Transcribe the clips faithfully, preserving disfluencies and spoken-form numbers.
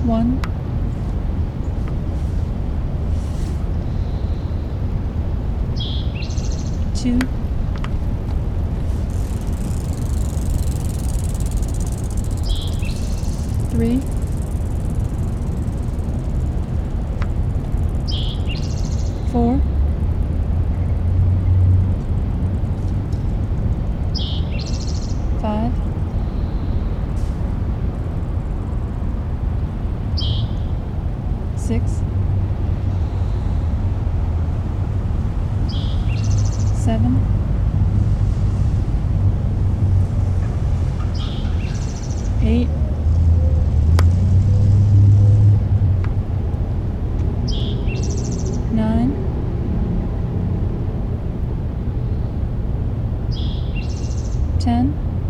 one, two, three, four, five, six, seven, eight, nine, ten,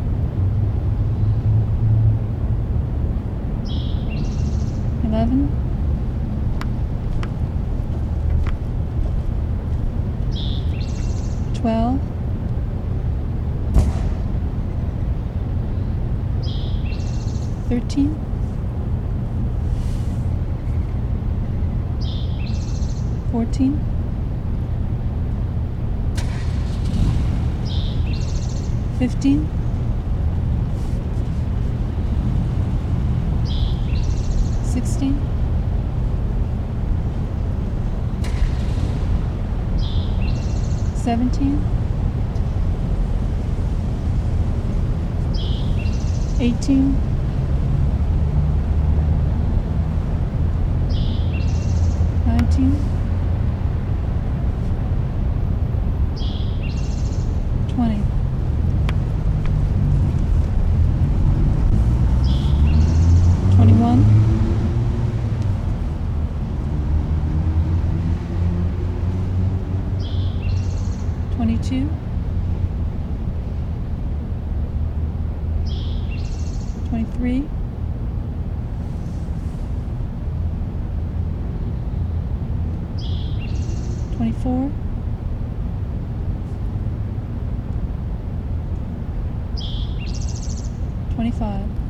eleven, twelve, thirteen, fourteen, fifteen, sixteen, seventeen, eighteen, nineteen, twenty, twenty-one, twenty-two, twenty-three, twenty-four, twenty-five.